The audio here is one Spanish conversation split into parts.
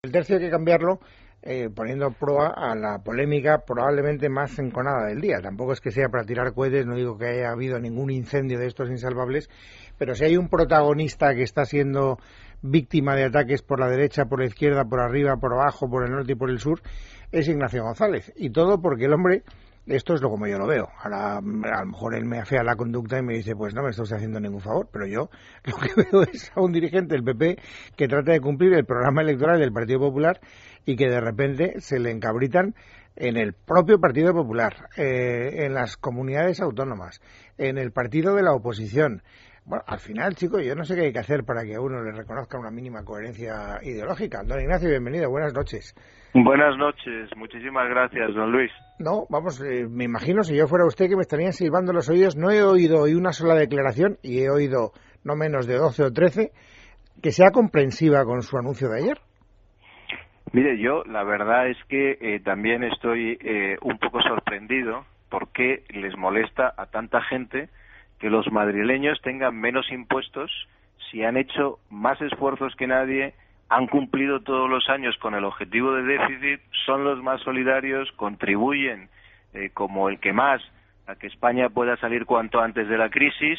El tercio hay que cambiarlo poniendo proa a la polémica probablemente más enconada del día. Tampoco es que sea para tirar cohetes, no digo que haya habido ningún incendio de estos insalvables, pero si hay un protagonista que está siendo víctima de ataques por la derecha, por la izquierda, por arriba, por abajo, por el norte y por el sur, es Ignacio González. Y todo porque el hombre, esto es lo como yo lo veo. Ahora, a lo mejor él me afea la conducta y me dice, pues no me estoy haciendo ningún favor, pero yo lo que veo es a un dirigente del PP que trata de cumplir el programa electoral del Partido Popular y que de repente se le encabritan en el propio Partido Popular, en las comunidades autónomas, en el partido de la oposición. Bueno, al final, chicos, yo no sé qué hay que hacer para que a uno le reconozca una mínima coherencia ideológica. Don Ignacio, bienvenido, buenas noches. Buenas noches, muchísimas gracias, don Luis. No, vamos, me imagino, si yo fuera usted, que me estarían silbando los oídos. No he oído hoy una sola declaración, y he oído no menos de 12 o 13, que sea comprensiva con su anuncio de ayer. Mire, yo la verdad es que también estoy un poco sorprendido porque les molesta a tanta gente que los madrileños tengan menos impuestos si han hecho más esfuerzos que nadie, han cumplido todos los años con el objetivo de déficit, son los más solidarios, contribuyen como el que más a que España pueda salir cuanto antes de la crisis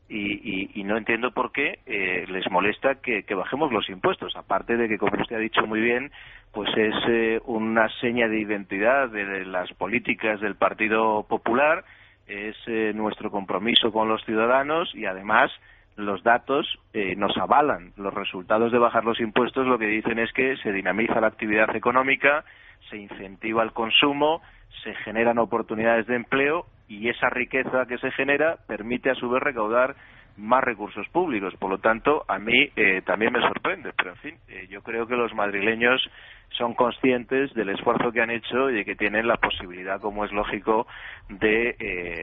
y no entiendo por qué les molesta que bajemos los impuestos, aparte de que, como usted ha dicho muy bien, pues es una seña de identidad de las políticas del Partido Popular, es nuestro compromiso con los ciudadanos y además los datos nos avalan. Los resultados de bajar los impuestos lo que dicen es que se dinamiza la actividad económica, se incentiva el consumo, se generan oportunidades de empleo y esa riqueza que se genera permite a su vez recaudar más recursos públicos. Por lo tanto, a mí también me sorprende, pero en fin, yo creo que los madrileños son conscientes del esfuerzo que han hecho y de que tienen la posibilidad, como es lógico, de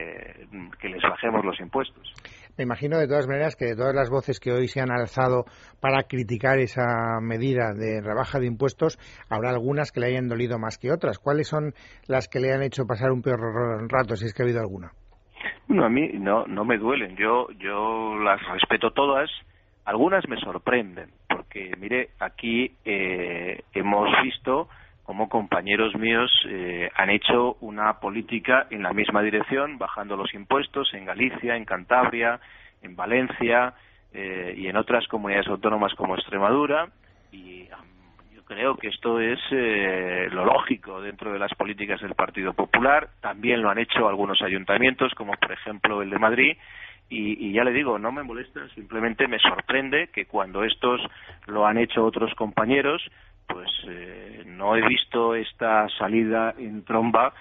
que les bajemos los impuestos. Me imagino de todas maneras que de todas las voces que hoy se han alzado para criticar esa medida de rebaja de impuestos, habrá algunas que le hayan dolido más que otras. ¿Cuáles son las que le han hecho pasar un peor rato, si es que ha habido alguna? Bueno, a mí no me duelen, yo las respeto todas, algunas me sorprenden, porque mire, aquí hemos visto como compañeros míos han hecho una política en la misma dirección, bajando los impuestos en Galicia, en Cantabria, en Valencia y en otras comunidades autónomas como Extremadura, y yo creo que esto es lo lógico dentro de las políticas del Partido Popular. También lo han hecho algunos ayuntamientos, como por ejemplo el de Madrid, y ya le digo, no me molesta, simplemente me sorprende que cuando estos lo han hecho otros compañeros, pues no he visto esta salida en tromba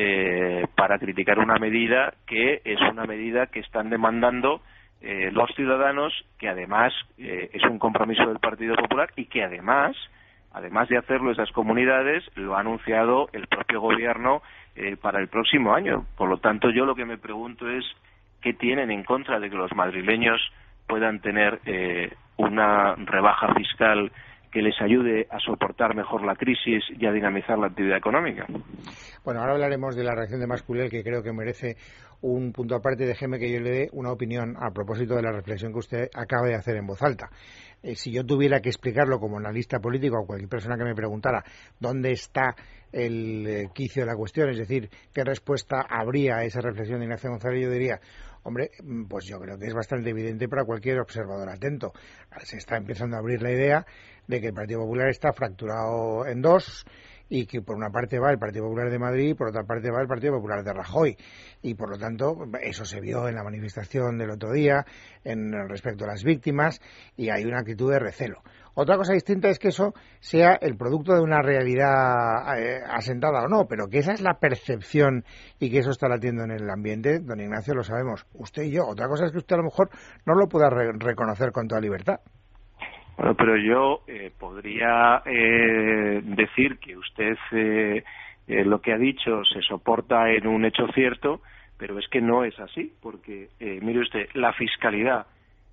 para criticar una medida que es una medida que están demandando los ciudadanos, que además es un compromiso del Partido Popular y que además de hacerlo esas comunidades, lo ha anunciado el propio gobierno para el próximo año. Por lo tanto, yo lo que me pregunto es qué tienen en contra de que los madrileños puedan tener una rebaja fiscal que les ayude a soportar mejor la crisis y a dinamizar la actividad económica. Bueno, ahora hablaremos de la reacción de Mas-Culel, que creo que merece un punto aparte. Déjeme que yo le dé una opinión a propósito de la reflexión que usted acaba de hacer en voz alta. Si yo tuviera que explicarlo como analista político o cualquier persona que me preguntara dónde está el quicio de la cuestión, es decir, qué respuesta habría a esa reflexión de Ignacio González, yo diría, hombre, pues yo creo que es bastante evidente para cualquier observador atento. Se está empezando a abrir la idea de que el Partido Popular está fracturado en dos y que por una parte va el Partido Popular de Madrid y por otra parte va el Partido Popular de Rajoy. Y por lo tanto, eso se vio en la manifestación del otro día respecto a las víctimas y hay una actitud de recelo. Otra cosa distinta es que eso sea el producto de una realidad asentada o no, pero que esa es la percepción y que eso está latiendo en el ambiente, don Ignacio, lo sabemos, usted y yo. Otra cosa es que usted a lo mejor no lo pueda reconocer con toda libertad. Bueno, pero yo podría decir que usted lo que ha dicho se soporta en un hecho cierto, pero es que no es así, porque mire usted, la fiscalidad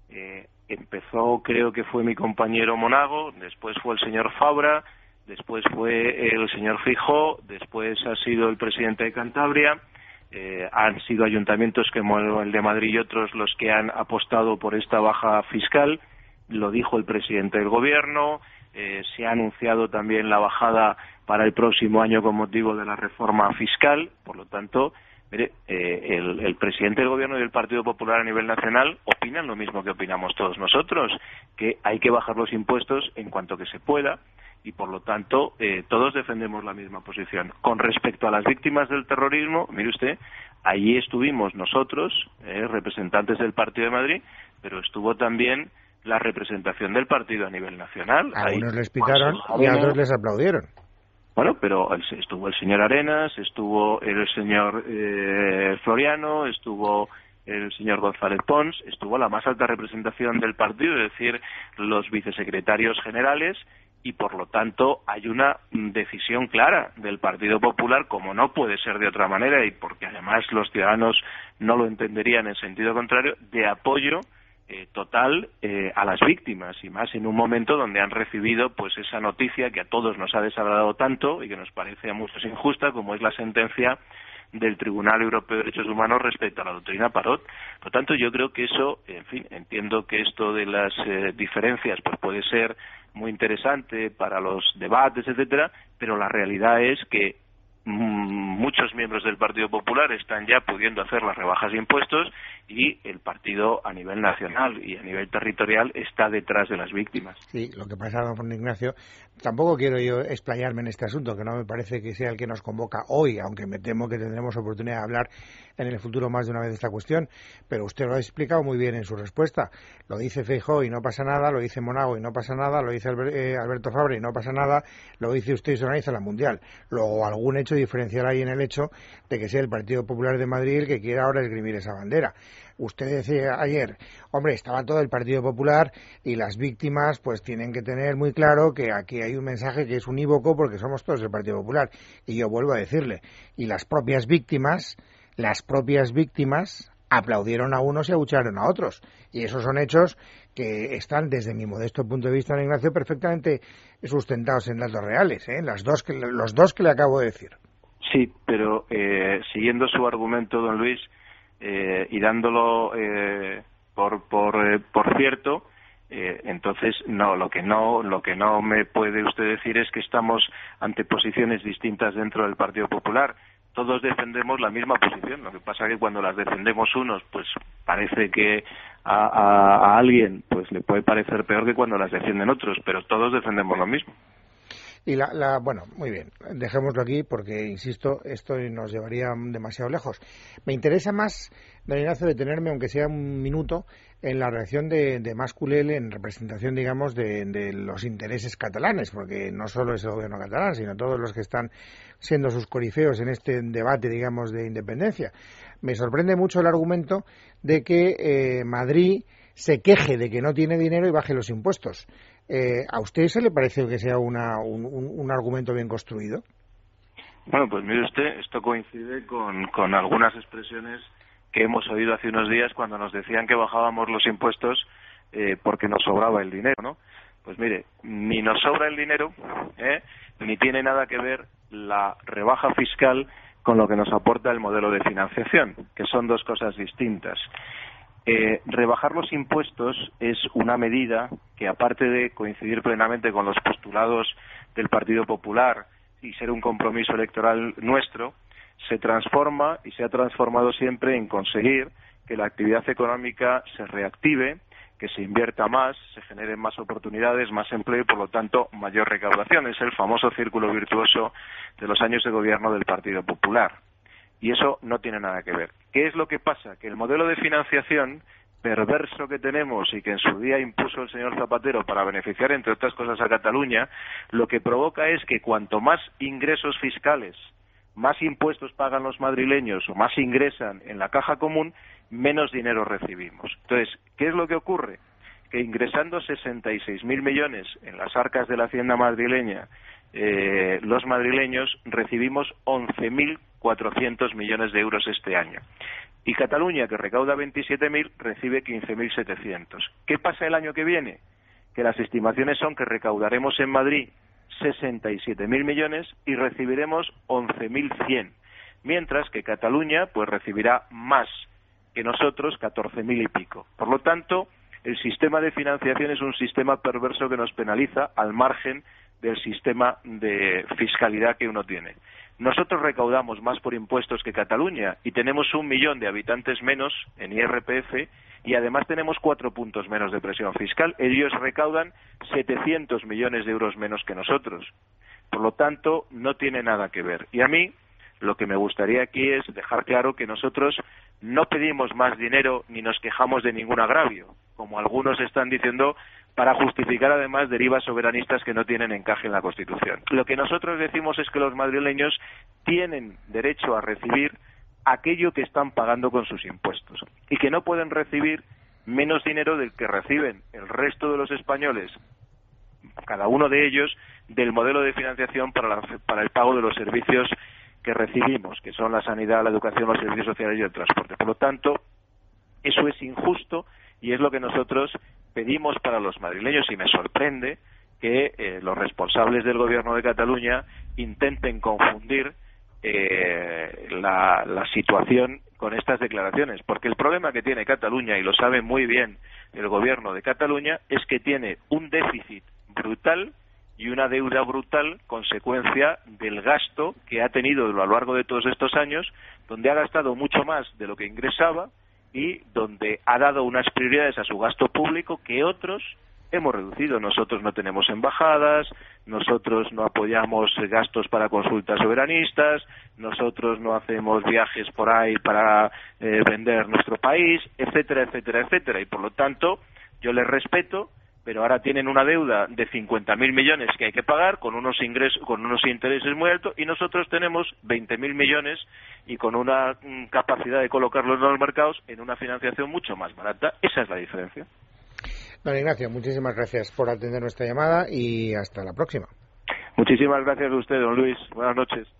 empezó, creo que fue mi compañero Monago, después fue el señor Fabra, después fue el señor Feijóo, después ha sido el presidente de Cantabria, han sido ayuntamientos como el de Madrid y otros los que han apostado por esta baja fiscal. Lo dijo el presidente del gobierno, Se ha anunciado también la bajada para el próximo año con motivo de la reforma fiscal. Por lo tanto, mire, el presidente del Gobierno y el Partido Popular a nivel nacional opinan lo mismo que opinamos todos nosotros, que hay que bajar los impuestos en cuanto que se pueda, y por lo tanto todos defendemos la misma posición. Con respecto a las víctimas del terrorismo, mire usted, allí estuvimos nosotros, representantes del Partido de Madrid, pero estuvo también la representación del partido a nivel nacional. A unos les pitaron y a otros les aplaudieron. Bueno, pero estuvo el señor Arenas, estuvo el señor Floriano, estuvo el señor González Pons, estuvo la más alta representación del partido, es decir, los vicesecretarios generales, y por lo tanto hay una decisión clara del Partido Popular, como no puede ser de otra manera, y porque además los ciudadanos no lo entenderían en sentido contrario, de apoyo total a las víctimas, y más en un momento donde han recibido pues esa noticia que a todos nos ha desagradado tanto y que nos parece a muchos injusta, como es la sentencia del Tribunal Europeo de Derechos Humanos respecto a la doctrina Parot. Por lo tanto, yo creo que eso, en fin, entiendo que esto de las diferencias pues puede ser muy interesante para los debates, etcétera, pero la realidad es que muchos miembros del Partido Popular están ya pudiendo hacer las rebajas de impuestos, y el partido a nivel nacional y a nivel territorial está detrás de las víctimas. Sí, lo que pasa, don Juan Ignacio, tampoco quiero yo explayarme en este asunto, que no me parece que sea el que nos convoca hoy, aunque me temo que tendremos oportunidad de hablar en el futuro más de una vez de esta cuestión, pero usted lo ha explicado muy bien en su respuesta. Lo dice Feijóo y no pasa nada, lo dice Monago y no pasa nada, lo dice Alberto Fabra y no pasa nada, lo dice usted y se organiza la Mundial. Luego, algún hecho diferencial hay en el hecho de que sea el Partido Popular de Madrid el que quiera ahora esgrimir esa bandera. Usted decía ayer, hombre, estaba todo el Partido Popular y las víctimas pues tienen que tener muy claro que aquí hay un mensaje que es unívoco porque somos todos el Partido Popular. Y yo vuelvo a decirle, y las propias víctimas aplaudieron a unos y abuchearon a otros. Y esos son hechos que están, desde mi modesto punto de vista, don Ignacio, perfectamente sustentados en datos reales, los dos que le acabo de decir. Sí, pero siguiendo su argumento, don Luis, y dándolo por cierto, entonces lo que no me puede usted decir es que estamos ante posiciones distintas dentro del Partido Popular. Todos defendemos la misma posición, lo que pasa es que cuando las defendemos unos, pues parece que a alguien pues le puede parecer peor que cuando las defienden otros, pero todos defendemos lo mismo. Y bueno, muy bien, dejémoslo aquí porque, insisto, esto nos llevaría demasiado lejos. Me interesa más, don Ignacio, detenerme, aunque sea un minuto, en la reacción de Mas Colell en representación, digamos, de los intereses catalanes, porque no solo es el gobierno catalán, sino todos los que están siendo sus corifeos en este debate, digamos, de independencia. Me sorprende mucho el argumento de que Madrid se queje de que no tiene dinero y baje los impuestos. ¿A usted se le parece que sea un argumento bien construido? Bueno, pues mire usted, esto coincide con algunas expresiones que hemos oído hace unos días cuando nos decían que bajábamos los impuestos porque nos sobraba el dinero, ¿no? Pues mire, ni nos sobra el dinero, ni tiene nada que ver la rebaja fiscal con lo que nos aporta el modelo de financiación, que son dos cosas distintas. Rebajar los impuestos es una medida que, aparte de coincidir plenamente con los postulados del Partido Popular y ser un compromiso electoral nuestro, se transforma y se ha transformado siempre en conseguir que la actividad económica se reactive, que se invierta más, se generen más oportunidades, más empleo y, por lo tanto, mayor recaudación. Es el famoso círculo virtuoso de los años de gobierno del Partido Popular. Y eso no tiene nada que ver. ¿Qué es lo que pasa? Que el modelo de financiación perverso que tenemos y que en su día impuso el señor Zapatero para beneficiar, entre otras cosas, a Cataluña, lo que provoca es que cuanto más ingresos fiscales, más impuestos pagan los madrileños o más ingresan en la caja común, menos dinero recibimos. Entonces, ¿qué es lo que ocurre? Que ingresando 66.000 millones en las arcas de la hacienda madrileña, los madrileños recibimos 11.400 millones de euros este año. Y Cataluña, que recauda 27.000, recibe 15.700. ¿Qué pasa el año que viene? Que las estimaciones son que recaudaremos en Madrid 67.000 millones y recibiremos 11.100, mientras que Cataluña pues recibirá más que nosotros, 14.000 y pico. Por lo tanto, el sistema de financiación es un sistema perverso que nos penaliza al margen del sistema de fiscalidad que uno tiene. Nosotros recaudamos más por impuestos que Cataluña y tenemos 1 millón de habitantes menos en IRPF y además tenemos 4 puntos menos de presión fiscal. Ellos recaudan 700 millones de euros menos que nosotros. Por lo tanto, no tiene nada que ver. Y a mí, lo que me gustaría aquí es dejar claro que nosotros no pedimos más dinero ni nos quejamos de ningún agravio, como algunos están diciendo, para justificar además derivas soberanistas que no tienen encaje en la Constitución. Lo que nosotros decimos es que los madrileños tienen derecho a recibir aquello que están pagando con sus impuestos y que no pueden recibir menos dinero del que reciben el resto de los españoles, cada uno de ellos, del modelo de financiación para el pago de los servicios que recibimos, que son la sanidad, la educación, los servicios sociales y el transporte. Por lo tanto, eso es injusto y es lo que nosotros pedimos para los madrileños, y me sorprende que los responsables del Gobierno de Cataluña intenten confundir la situación con estas declaraciones, porque el problema que tiene Cataluña, y lo sabe muy bien el Gobierno de Cataluña, es que tiene un déficit brutal y una deuda brutal consecuencia del gasto que ha tenido a lo largo de todos estos años, donde ha gastado mucho más de lo que ingresaba y donde ha dado unas prioridades a su gasto público que otros hemos reducido. Nosotros no tenemos embajadas, nosotros no apoyamos gastos para consultas soberanistas, nosotros no hacemos viajes por ahí para vender nuestro país, etcétera, etcétera, etcétera. Y por lo tanto, yo les respeto, pero ahora tienen una deuda de 50.000 millones que hay que pagar con unos ingresos, con unos intereses muy altos, y nosotros tenemos 20.000 millones y con una capacidad de colocarlos en los mercados en una financiación mucho más barata. Esa es la diferencia. Don Ignacio, muchísimas gracias por atender nuestra llamada y hasta la próxima. Muchísimas gracias a usted, don Luis. Buenas noches.